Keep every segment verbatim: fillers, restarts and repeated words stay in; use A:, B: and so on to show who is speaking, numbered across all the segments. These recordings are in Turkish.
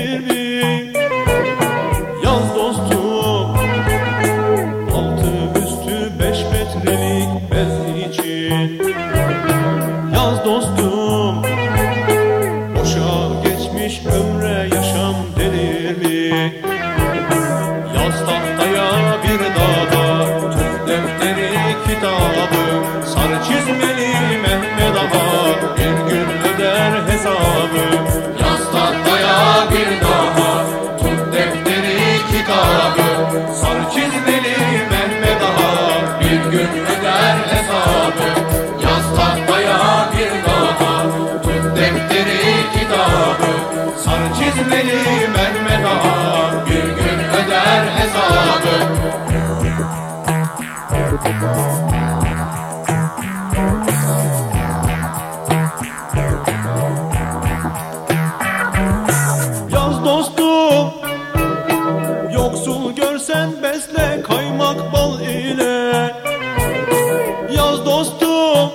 A: denir mi? Yaz dostum, altı üstü beş metrelik bez için. Yaz dostum, boşa geçmiş ömre yaşam denir mi? Yaz tahtaya bir daha tut defteri kitabı, sarı çizmeli Mehmet Ağa bir gün öder hesabı.
B: Yaz tahtaya bir daha tut defteri kitabı,
A: Sarı çizmeli Mehmet Ağa
B: bir gün öder hesabı. Yaz tahtaya bir daha tut defteri kitabı,
A: sarı çizmeli Mehmet Ağa
B: bir gün öder hesabı.
A: Yaz dostum, yoksul görsen besle kaymak bal ile. Yaz dostum,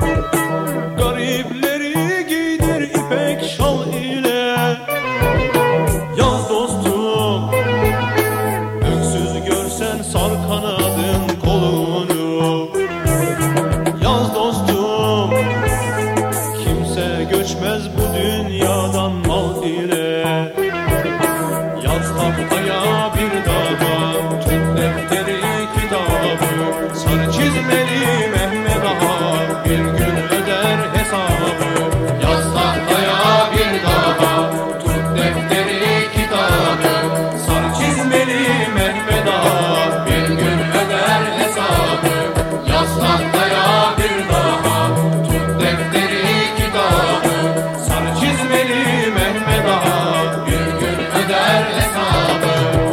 A: garipleri giydir ipek şal ile. Yaz dostum, öksüz görsen sar kanadın kolunu. Yaz dostum, kimse göçmez bu dünyadan mal ile. Yaz tahtaya bir daha tut defteri kitabı, sarı çizmeli Mehmet Ağa bir gün öder hesabı.
B: Yaz tahtaya bir daha tut defteri kitabı,
A: Sarı çizmeli Mehmet Ağa
B: bir gün öder hesabı. Yaz tahtaya bir daha tut defteri kitabı,
A: sarı çizmeli Mehmet Ağa
B: bir gün öder hesabı.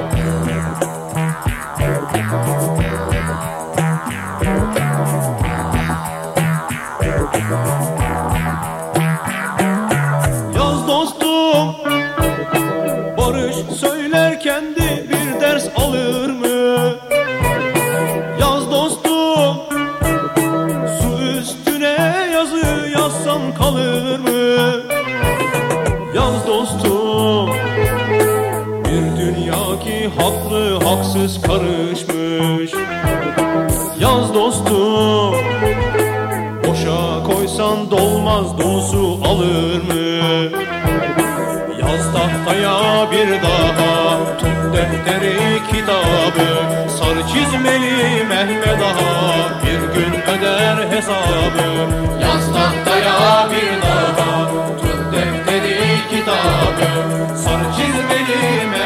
A: Yaz dostum, barış söylerken de bir ders alır mı? Yaz dostum, su üstüne yazı yazsan kalır mı? Yaz dostum, bir dünya ki haklı haksız karışmış. Yaz dostum, boşa koysan dolmaz dolusu alır mı? Yaz tahtaya bir daha tut defteri kitabı, sarı çizmeli Mehmet Ağa bir gün öder hesabı.
B: Yaz tahtaya bir daha tut defteri kitabı,
A: Sarı çizmeli Mehmet